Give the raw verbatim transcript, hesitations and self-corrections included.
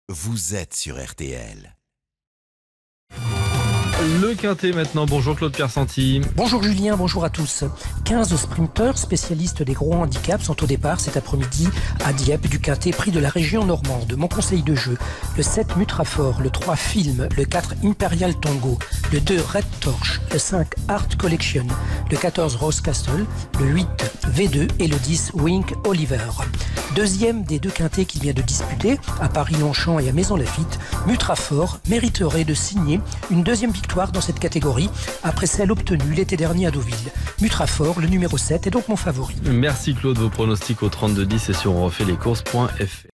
vous êtes sur R T L. Le Quintet maintenant, bonjour Claude Piersanti. Bonjour Julien, bonjour à tous. quinze sprinteurs spécialistes des gros handicaps sont au départ cet après-midi à Dieppe du Quintet, prix de la région normande. Mon conseil de jeu, le sept Mutrafort, le trois Film, le quatre Imperial Tango, le deux Red Torch, le cinq Art Collection, le quatorze Rose Castle, le huit V deux et le dix Wink Oliver. Deuxième des deux quintets qu'il vient de disputer, à Paris-Longchamp et à Maisons-Laffitte, Mutrafort mériterait de signer une deuxième victoire dans cette catégorie, après celle obtenue l'été dernier à Deauville. Mutrafort, le numéro sept, est donc mon favori. Merci Claude, vos pronostics au trente-deux dix et sur on refait les courses point F R.